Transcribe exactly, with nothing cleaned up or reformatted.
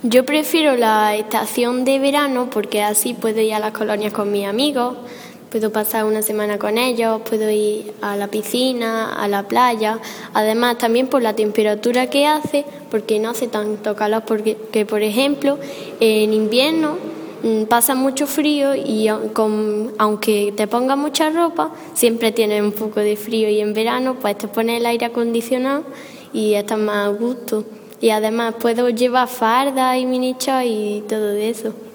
Yo prefiero la estación de verano porque así puedo ir a las colonias con mis amigos, puedo pasar una semana con ellos, puedo ir a la piscina, a la playa. Además, también por la temperatura que hace, porque no hace tanto calor, porque que, por ejemplo, en invierno mmm, pasa mucho frío y con, aunque te pongas mucha ropa, siempre tienes un poco de frío, y en verano pues te pones el aire acondicionado y estás más a gusto. Y además puedo llevar farda y mini shorts y todo eso.